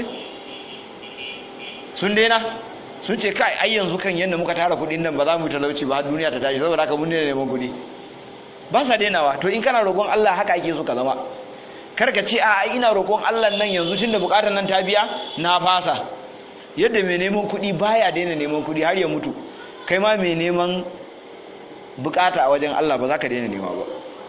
sun daina sun ce kai ai yanzu kan yadda muka tara kudin nan ba za mu talauci ba har duniya ta tashi saboda haka mun daina neman kudi ba sa dainawa to in kana roƙon Allah haka ake so ka zama kar ka ce a ai ina roƙon Allah nan yanzu tunda buƙatar nan ta biya na fasa yadda mai neman kudi baya daina neman kudi har ya mutu kai ma mai neman buƙata a wajen Allah ba za ka daina nema ba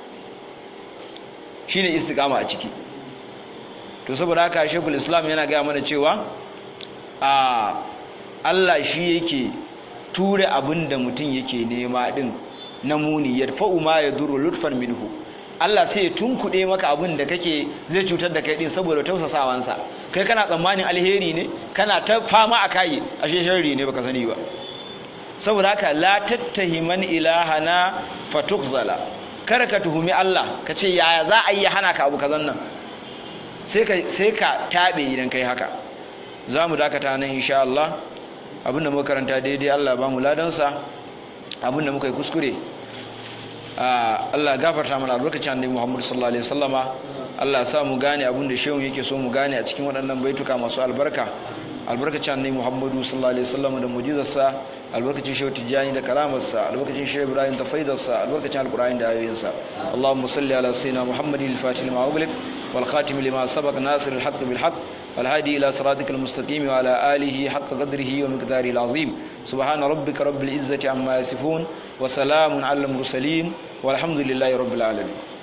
shine istiqama a ciki to saboda haka Sheikhul Islam yana ga mana cewa a Allah shi yake ture abinda mutum yake nema din na muni yadfa'u ma yadurru lutfan minhu Allah sai ya tunkude maka abin da kake zai cutar da kai din saboda tausasawansa kai kana tsammanin alheri ne kana ta fama akai ashe sharri ne baka sani ba saboda haka la tattahiman ilahana fatukhzala kar ka tuhumi Allah ka ce yaya za a yi hana ka abu kazan nan sai ka sai ka tabe idan kai haka zamu dakata nan insha Allah abinda muka karanta daidai Allah ba mu ladan sa abinda muka yi kuskure Allah gafarta mana albarkacin annabi Muhammad sallallahu alaihi wasallama Allah ya sa mu gane abinda shehu yake so mu gane a cikin waɗannan baituka masu albarka albarkacin annabi Muhammadu sallallahu alaihi wasallam da mu'jizarsa albarkacin shehu Tijani da karamarsa albarkacin shehu Ibrahim da faidarsa albarkacin alqur'ani da ayoyinsa Allahumma salli ala sayyidina Muhammadin al-fatih lima ughliq wal khatim lima sabaq nasir al-haqq bil haqq wal hadi ila siratikal mustaqim wa ala alihi haqq qadrihi wa miqdarihi al-azim subhana rabbika rabbil izzati amma yasifun wa salamun ala al-mursalin walhamdulillahi rabbil alamin